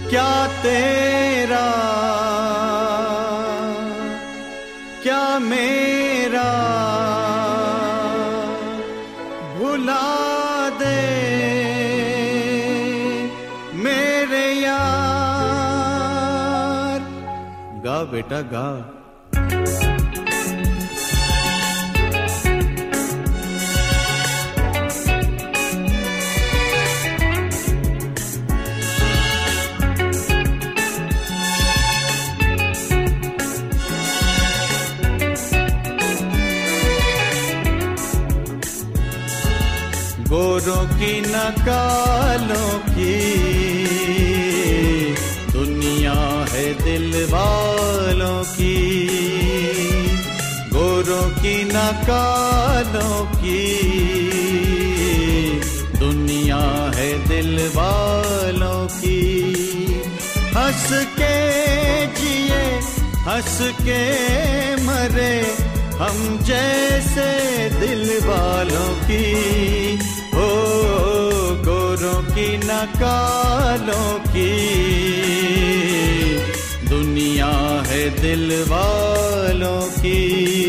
क्या तेरा क्या मेरा भुला दे मेरे यार। गा बेटा गा। गोरों की न कालों की दुनिया है दिल वालों की। गोरों की न कालों की दुनिया है दिल वालों की। हंस के जिए हंस के मरे हम जैसे दिल वालों की। हो गोरों की न कालों की दुनिया है दिल वालों की।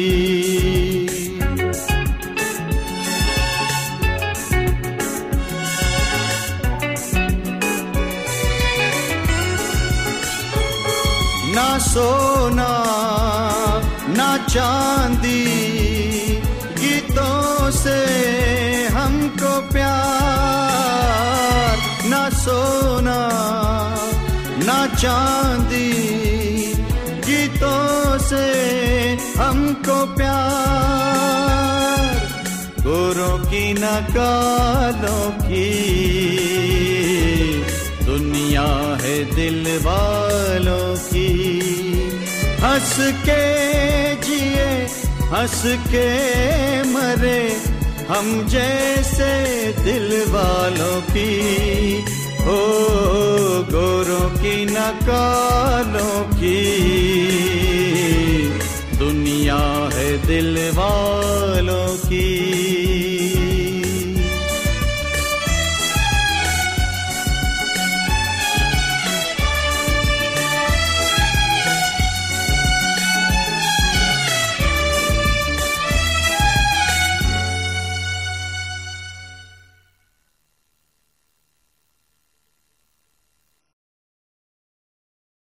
ना सोना ना चांदी गीतों से हमको प्यार। ना सोना ना चांदी गीतों से हमको प्यार। गोरों की न कालों की दुनिया है दिल वालों की। हंस के जिए हंस के मरे हम जैसे दिल वालों की। हो गोरों की न कालों की दुनिया है दिल वालों की।